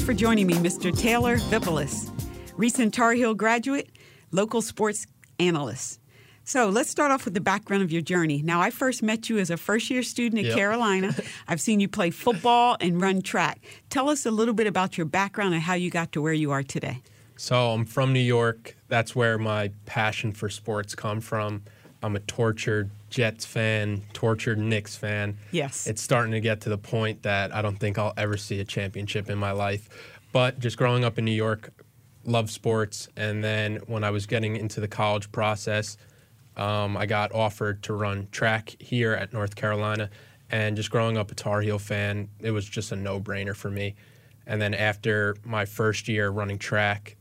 for joining me, Mr. Taylor Vipolis, recent Tar Heel graduate, local sports analyst. So let's start off with the background of your journey. Now, I first met you as a first-year student at Carolina. I've seen you play football and run track. Tell us a little bit about your background and how you got to where you are today. So I'm from New York. That's where my passion for sports come from. I'm a tortured Jets fan, tortured Knicks fan. Yes. It's starting to get to the point that I don't think I'll ever see a championship in my life. But just growing up in New York, loved sports. And then when I was getting into the college process, I got offered to run track here at North Carolina. And just growing up a Tar Heel fan, it was just a no-brainer for me. And then after my first year running track,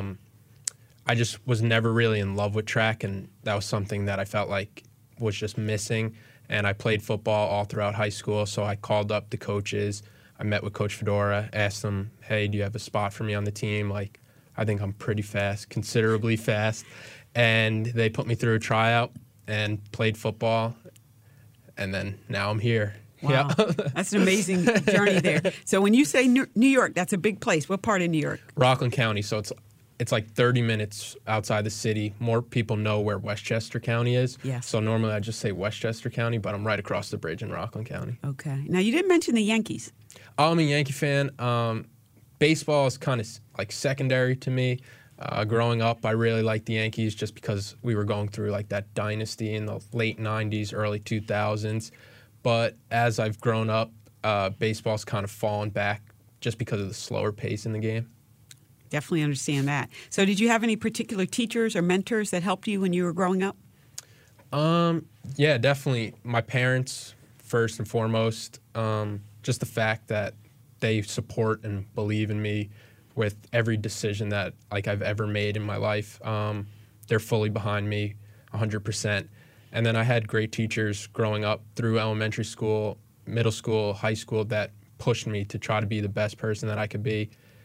I just was never really in love with track, and that was something that I felt like was just missing. And I played football all throughout high school, so I called up the coaches. I met with Coach Fedora, asked them, hey, do you have a spot for me on the team? Like, I think I'm pretty fast, considerably fast. And they put me through a tryout and played football, and then now I'm here. Wow, yeah. That's an amazing journey there. So when you say New York, that's a big place. What part of New York? Rockland County, so it's like 30 minutes outside the city. More people know where Westchester County is. Yes. So normally I just say Westchester County, but I'm right across the bridge in Rockland County. Okay. Now, you didn't mention the Yankees. I'm a Yankee fan. Baseball is kind of like secondary to me. Growing up, I really liked the Yankees just because we were going through like that dynasty in the late 90s, early 2000s. But as I've grown up, baseball's kind of fallen back just because of the slower pace in the game. Definitely understand that. So did you have any particular teachers or mentors that helped you when you were growing up? Yeah, definitely. My parents, first and foremost. Just the fact that they support and believe in me with every decision that like I've ever made in my life. They're fully behind me 100%. And then I had great teachers growing up through elementary school, middle school, high school that pushed me to try to be the best person that I could be.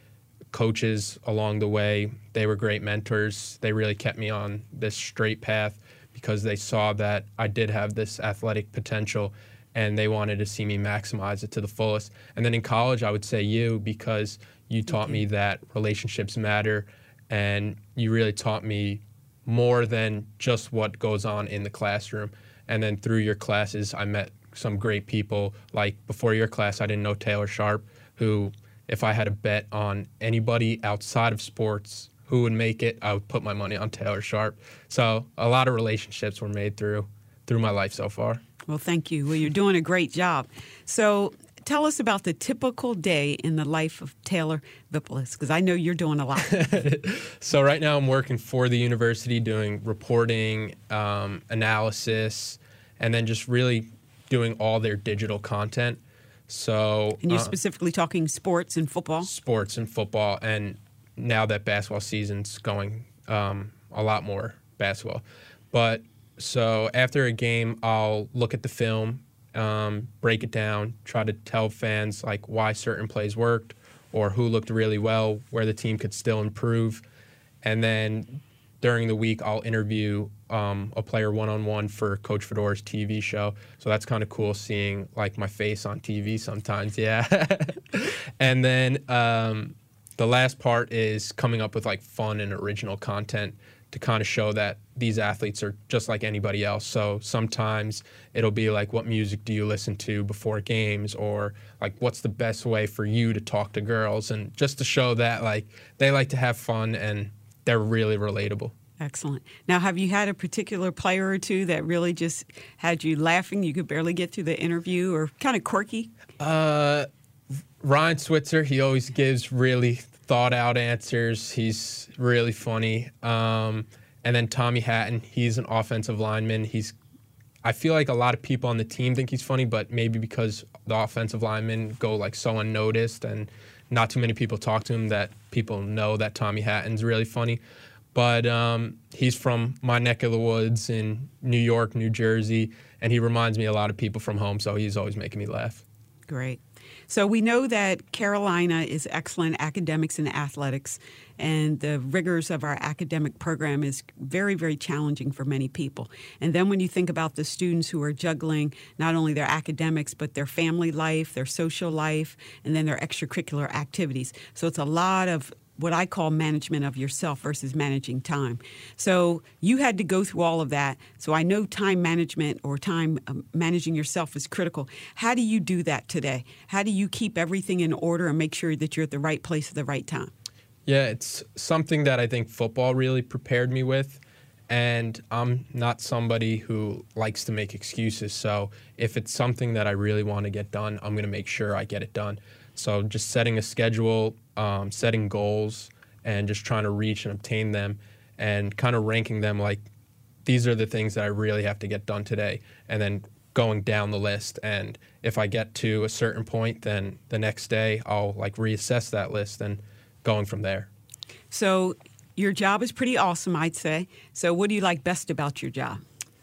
Coaches along the way, they were great mentors. They really kept me on this straight path because they saw that I did have this athletic potential and they wanted to see me maximize it to the fullest. And then in college, I would say you, because you taught me that relationships matter, and you really taught me more than just what goes on in the classroom. And then through your classes, I met some great people. Like before your class, I didn't know Taylor Sharp, who, if I had a bet on anybody outside of sports who would make it, I would put my money on Taylor Sharp. So a lot of relationships were made through my life so far. Well, thank you. Well, you're doing a great job. So tell us about the typical day in the life of Taylor Vipolis, because I know you're doing a lot. So right now I'm working for the university doing reporting, analysis, and then just really doing all their digital content. So, and you're specifically talking sports and football? Sports and football, and now that basketball season's going, a lot more basketball. But so after a game, I'll look at the film, break it down, try to tell fans like why certain plays worked or who looked really well, where the team could still improve. And then during the week, I'll interview a player one-on-one for Coach Fedora's TV show. So that's kind of cool seeing like my face on TV sometimes, yeah. And then the last part is coming up with like fun and original content to kind of show that these athletes are just like anybody else. So sometimes it'll be like, what music do you listen to before games? Or like, what's the best way for you to talk to girls? And just to show that like they like to have fun and they're really relatable. Excellent. Now, have you had a particular player or two that really just had you laughing? You could barely get through the interview, or kind of quirky? Ryan Switzer, he always gives really thought-out answers. He's really funny. And then Tommy Hatton, he's an offensive lineman. I feel like a lot of people on the team think he's funny, but maybe because the offensive linemen go like so unnoticed and not too many people talk to him that people know that Tommy Hatton's really funny. But he's from my neck of the woods in New York, New Jersey, and he reminds me a lot of people from home, so he's always making me laugh. Great. So we know that Carolina is excellent in academics and athletics, and the rigors of our academic program is very, very challenging for many people. And then when you think about the students who are juggling not only their academics, but their family life, their social life, and then their extracurricular activities. So it's a lot of what I call management of yourself versus managing time. So you had to go through all of that. So I know time management or time managing yourself is critical. How do you do that today? How do you keep everything in order and make sure that you're at the right place at the right time? Yeah, it's something that I think football really prepared me with. And I'm not somebody who likes to make excuses. So if it's something that I really want to get done, I'm going to make sure I get it done. So just setting a schedule, setting goals, and just trying to reach and obtain them, and kind of ranking them like, these are the things that I really have to get done today, and then going down the list. And if I get to a certain point, then the next day I'll like reassess that list and going from there. So your job is pretty awesome, I'd say. So what do you like best about your job?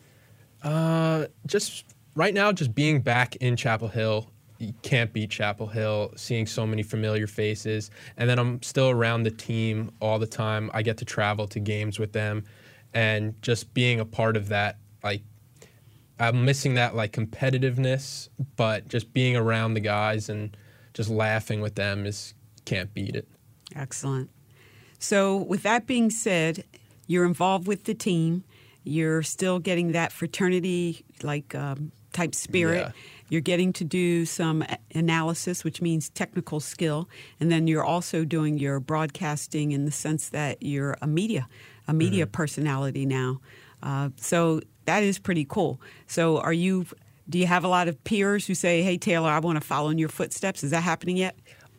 Just right now, just being back in Chapel Hill. You can't beat Chapel Hill, seeing so many familiar faces. And then I'm still around the team all the time. I get to travel to games with them, and just being a part of that, like, I'm missing that like competitiveness, but just being around the guys and just laughing with them can't beat it. Excellent. So with that being said, you're involved with the team. You're still getting that fraternity type spirit. Yeah. You're getting to do some analysis, which means technical skill. And then you're also doing your broadcasting in the sense that you're a media personality now. So that is pretty cool. So do you have a lot of peers who say, hey, Taylor, I want to follow in your footsteps? Is that happening yet?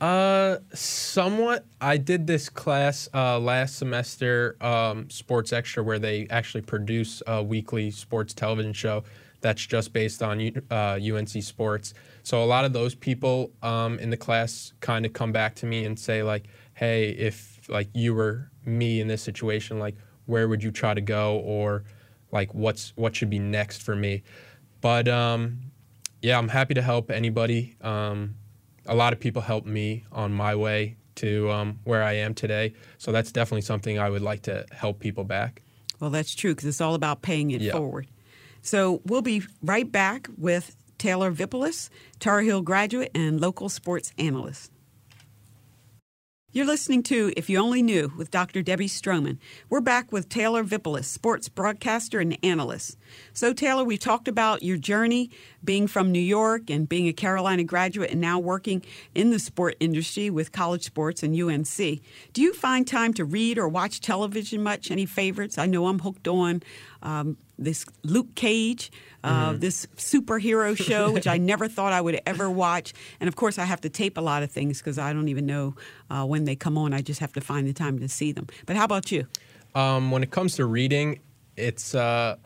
Somewhat. I did this class last semester, Sports Extra, where they actually produce a weekly sports television show that's just based on UNC sports. So a lot of those people in the class kind of come back to me and say, like, hey, if like you were me in this situation, like, where would you try to go, or like what should be next for me? But yeah, I'm happy to help anybody. A lot of people helped me on my way to where I am today. So that's definitely something I would like to help people back. Well, that's true, because it's all about paying it forward. So we'll be right back with Taylor Vipulis, Tar Heel graduate and local sports analyst. You're listening to If You Only Knew with Dr. Debbie Stroman. We're back with Taylor Vipulis, sports broadcaster and analyst. So, Taylor, we talked about your journey being from New York and being a Carolina graduate and now working in the sport industry with college sports and UNC. Do you find time to read or watch television much? Any favorites? I know I'm hooked on this Luke Cage, this superhero show, which I never thought I would ever watch. And, of course, I have to tape a lot of things because I don't even know when they come on. I just have to find the time to see them. But how about you? When it comes to reading, it's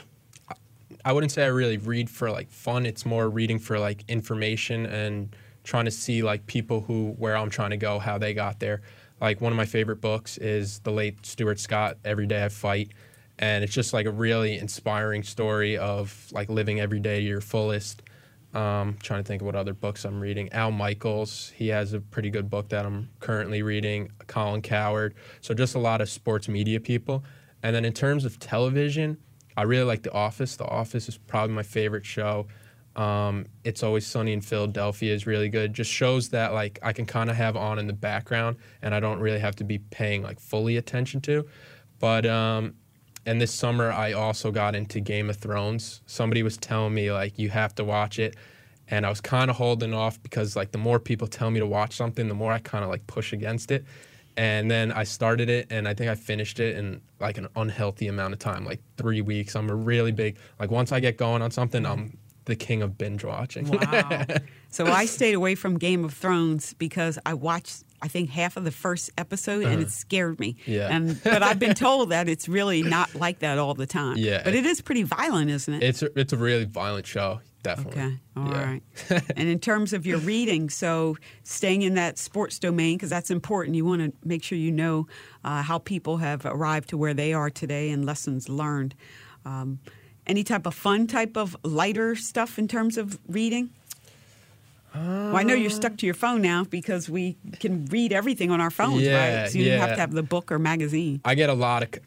I wouldn't say I really read for, like, fun. It's more reading for, like, information and trying to see, like, people where I'm trying to go, how they got there. Like, one of my favorite books is the late Stuart Scott, Every Day I Fight. And it's just like a really inspiring story of like living every day to your fullest. Trying to think of what other books I'm reading. Al Michaels, he has a pretty good book that I'm currently reading. Colin Cowherd. So just a lot of sports media people. And then in terms of television, I really like The Office. The Office is probably my favorite show. It's Always Sunny in Philadelphia is really good. Just shows that like I can kind of have on in the background and I don't really have to be paying like fully attention to. But and this summer, I also got into Game of Thrones. Somebody was telling me, like, you have to watch it. And I was kind of holding off because, like, the more people tell me to watch something, the more I kind of, like, push against it. And then I started it, and I think I finished it in, like, an unhealthy amount of time, like 3 weeks. I'm a really big, like, once I get going on something, I'm the king of binge watching. Wow. So I stayed away from Game of Thrones because I watched, I think, half of the first episode, and it scared me. Yeah. But I've been told that it's really not like that all the time. Yeah. But it is pretty violent, isn't it? It's a really violent show, definitely. Okay. All right. And in terms of your reading, so staying in that sports domain, because that's important. You want to make sure you know how people have arrived to where they are today and lessons learned. Any type of fun, type of lighter stuff in terms of reading? Well, I know you're stuck to your phone now because we can read everything on our phones, right? So you have to have the book or magazine. I get a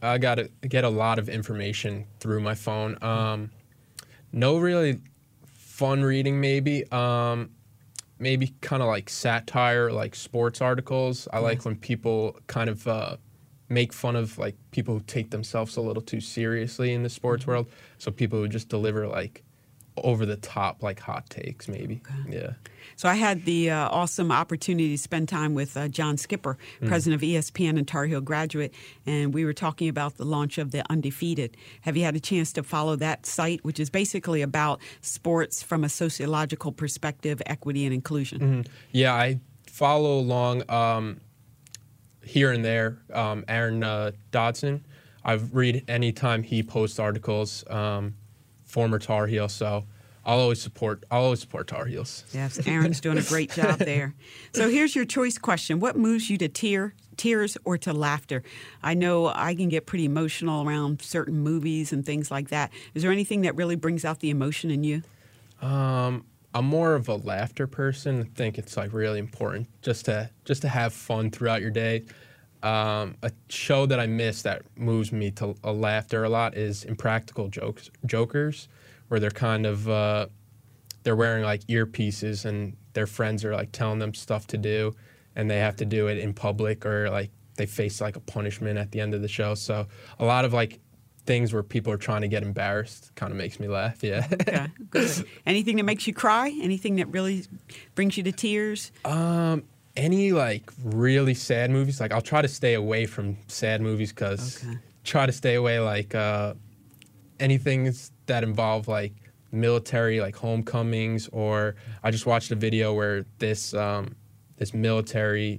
lot of information through my phone. No really fun reading, maybe. Maybe kind of like satire, like sports articles. I like when people kind of make fun of like people who take themselves a little too seriously in the sports world. So people who just deliver like over the top, like hot takes, maybe. Okay. Yeah. So I had the awesome opportunity to spend time with John Skipper, president of ESPN and Tar Heel graduate, and we were talking about the launch of The Undefeated. Have you had a chance to follow that site, which is basically about sports from a sociological perspective, equity, and inclusion? Yeah, I follow along here and there. Aaron Dodson, I've read anytime he posts articles. Former Tar Heel, so I'll always support Tar Heels. Yes, Aaron's doing a great job there. So here's your choice question. What moves you to tears or to laughter? I know I can get pretty emotional around certain movies and things like that. Is there anything that really brings out the emotion in you? I'm more of a laughter person. I think it's like really important just to have fun throughout your day. A show that I miss that moves me to laughter a lot is Impractical Jokers, where they're kind of they're wearing like earpieces and their friends are like telling them stuff to do, and they have to do it in public or like they face like a punishment at the end of the show. So a lot of like things where people are trying to get embarrassed kind of makes me laugh. Yeah. Okay, good. Anything that makes you cry? Anything that really brings you to tears? Any like really sad movies, like I'll try to stay away from sad movies because try to stay away like anything that involve like military, like homecomings, or I just watched a video where this military,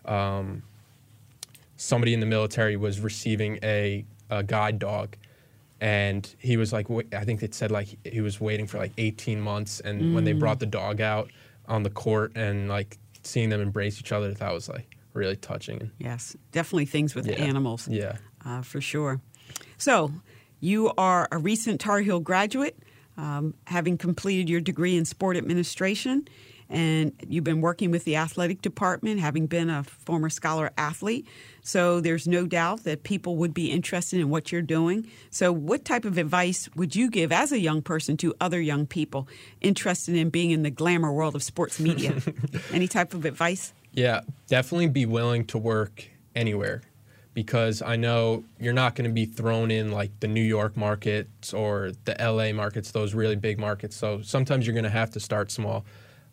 somebody in the military was receiving a guide dog, and he was like, I think it said like he was waiting for like 18 months, and when they brought the dog out on the court and like seeing them embrace each other, that was like really touching. Yes, definitely things with animals. Yeah, for sure. So you are a recent Tar Heel graduate, having completed your degree in sport administration, and you've been working with the athletic department, having been a former scholar athlete. So there's no doubt that people would be interested in what you're doing. So what type of advice would you give as a young person to other young people interested in being in the glamour world of sports media? Any type of advice? Yeah, definitely be willing to work anywhere, because I know you're not going to be thrown in like the New York markets or the LA markets, those really big markets. So sometimes you're going to have to start small.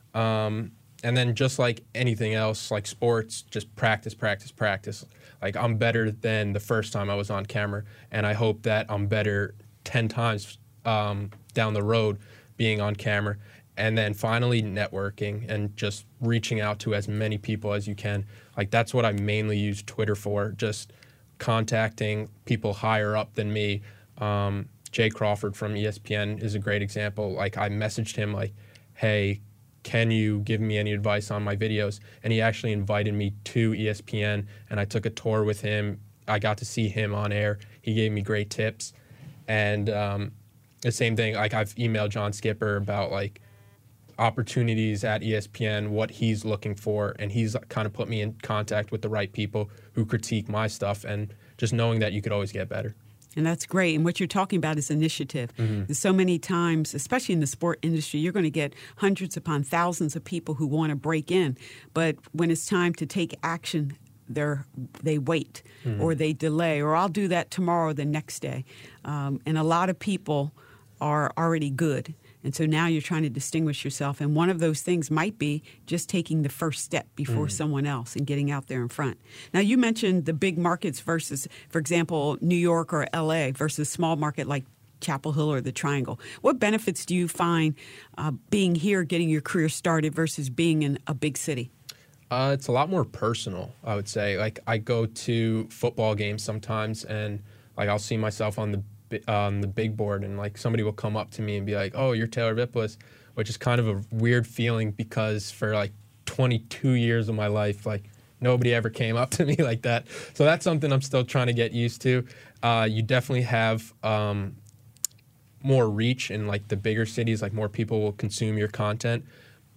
And then just like anything else, like sports, just practice. Like I'm better than the first time I was on camera, and I hope that I'm better 10 times down the road being on camera. And then finally networking and just reaching out to as many people as you can. Like that's what I mainly use Twitter for, just contacting people higher up than me. Jay Crawford from ESPN is a great example. Like I messaged him like, hey, can you give me any advice on my videos? And he actually invited me to ESPN, and I took a tour with him. I got to see him on air. He gave me great tips. And the same thing, like I've emailed John Skipper about like opportunities at ESPN, what he's looking for, and he's kind of put me in contact with the right people who critique my stuff, and just knowing that you could always get better. And that's great. And what you're talking about is initiative. So many times, especially in the sport industry, you're going to get hundreds upon thousands of people who want to break in. But when it's time to take action, they wait or they delay, or I'll do that tomorrow or the next day. And a lot of people are already good. And so now you're trying to distinguish yourself. And one of those things might be just taking the first step before someone else and getting out there in front. Now, you mentioned the big markets versus, for example, New York or L.A. versus small market like Chapel Hill or the Triangle. What benefits do you find being here, getting your career started versus being in a big city? It's a lot more personal, I would say. Like I go to football games sometimes, and like I'll see myself on the big board, and like somebody will come up to me and be like, oh, you're Taylor Vipolis, which is kind of a weird feeling because for like 22 years of my life, like nobody ever came up to me like that. So that's something I'm still trying to get used to. You definitely have more reach in like the bigger cities, like more people will consume your content.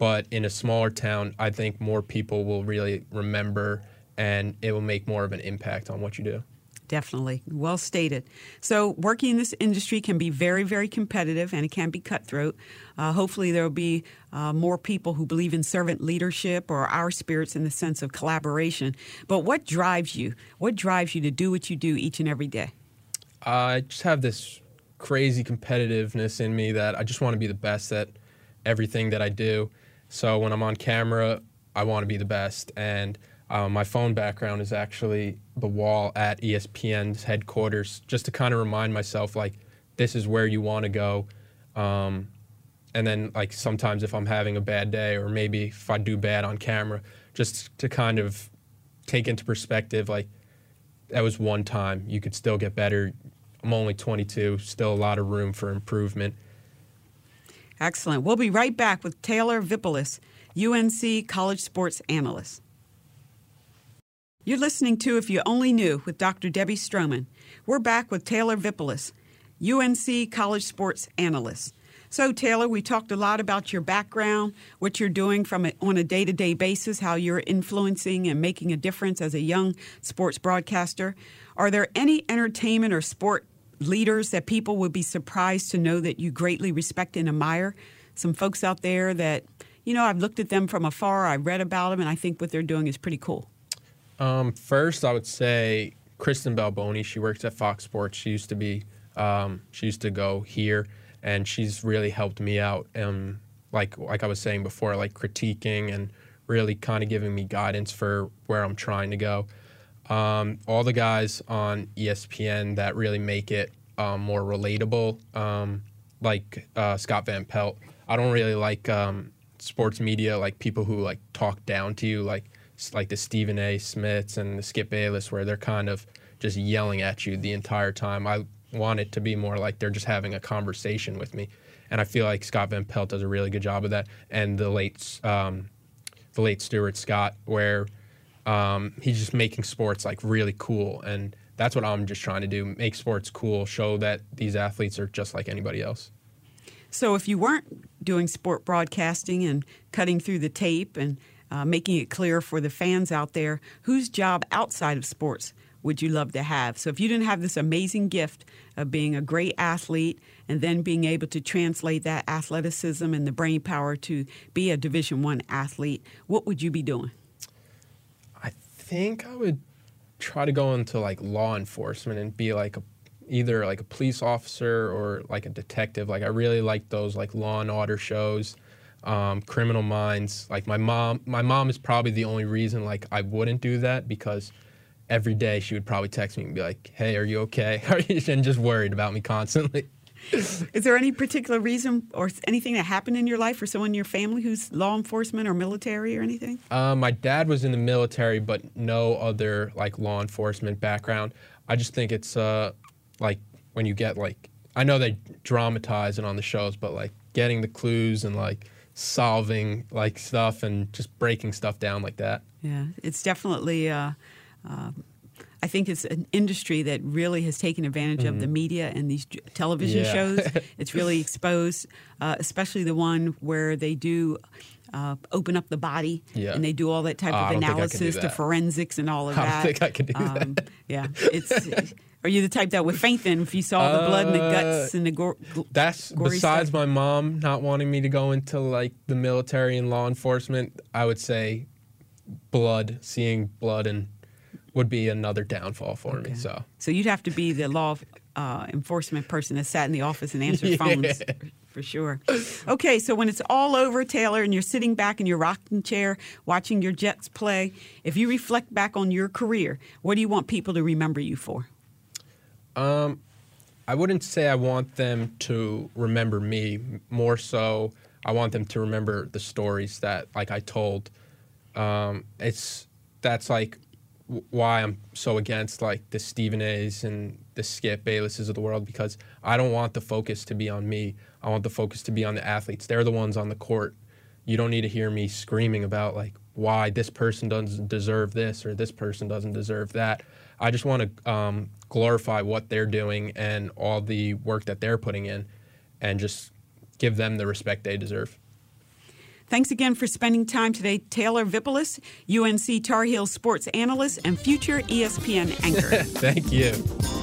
But in a smaller town, I think more people will really remember, and it will make more of an impact on what you do. Definitely. Well stated. So working in this industry can be very, very competitive, and it can be cutthroat. Hopefully there will be more people who believe in servant leadership or our spirits in the sense of collaboration. But what drives you? What drives you to do what you do each and every day? I just have this crazy competitiveness in me that I just want to be the best at everything that I do. So when I'm on camera, I want to be the best. And my phone background is actually the wall at ESPN's headquarters, just to kind of remind myself, like, this is where you want to go. And then, like, sometimes if I'm having a bad day, or maybe if I do bad on camera, just to kind of take into perspective, like, that was one time. You could still get better. I'm only 22, still a lot of room for improvement. Excellent. We'll be right back with Taylor Vipolis, UNC college sports analyst. You're listening to If You Only Knew with Dr. Debbie Stroman. We're back with Taylor Vipolis, UNC college sports analyst. So, Taylor, we talked a lot about your background, what you're doing on a day-to-day basis, how you're influencing and making a difference as a young sports broadcaster. Are there any entertainment or sport leaders that people would be surprised to know that you greatly respect and admire? Some folks out there that, I've looked at them from afar, I've read about them, and I think what they're doing is pretty cool. First, I would say Kristen Balboni. She works at Fox Sports. She used to go here, and she's really helped me out. Like I was saying before, like critiquing and really kind of giving me guidance for where I'm trying to go. All the guys on ESPN that really make it more relatable, like Scott Van Pelt. I don't really like sports media, like people who like talk down to you, like the Stephen A. Smiths and the Skip Bayless, where they're kind of just yelling at you the entire time. I want it to be more like they're just having a conversation with me. And I feel like Scott Van Pelt does a really good job of that. And the late Stuart Scott, where he's just making sports like really cool. And that's what I'm just trying to do, make sports cool, show that these athletes are just like anybody else. So if you weren't doing sport broadcasting and cutting through the tape and making it clear for the fans out there, whose job outside of sports would you love to have? So if you didn't have this amazing gift of being a great athlete and then being able to translate that athleticism and the brain power to be a Division I athlete, what would you be doing? I think I would try to go into like law enforcement and be like either like a police officer or like a detective. Like I really like those like Law and Order shows. Criminal Minds. Like my mom is probably the only reason like I wouldn't do that, because every day she would probably text me and be like, "Hey, are you okay?" And just worried about me constantly. Is there any particular reason or anything that happened in your life or someone in your family who's law enforcement or military or anything? My dad was in the military, but no other like law enforcement background. I just think it's like when you get like, I know they dramatize it on the shows, but like getting the clues and like solving like stuff and just breaking stuff down like that. Yeah, it's definitely I think it's an industry that really has taken advantage of the media and these television shows. It's really exposed, especially the one where they do open up the body and they do all that type of analysis to forensics and all of that. I don't think I can do that. Yeah, it's. Are you the type that would faint then if you saw the blood and the guts and the that's gory besides stuff? My mom not wanting me to go into like the military and law enforcement, I would say seeing blood and would be another downfall for me. So you'd have to be the law enforcement person that sat in the office and answered phones for sure. Okay, so when it's all over, Taylor, and you're sitting back in your rocking chair watching your Jets play, if you reflect back on your career, what do you want people to remember you for? I wouldn't say I want them to remember me. More so, I want them to remember the stories that like I told. That's like why I'm so against like the Stephen A's and the Skip Baylesses of the world, because I don't want the focus to be on me. I want the focus to be on the athletes. They're the ones on the court. You don't need to hear me screaming about like why this person doesn't deserve this or this person doesn't deserve that. I just want to glorify what they're doing and all the work that they're putting in and just give them the respect they deserve. Thanks again for spending time today, Taylor Vipolis, UNC Tar Heels sports analyst and future ESPN anchor. Thank you.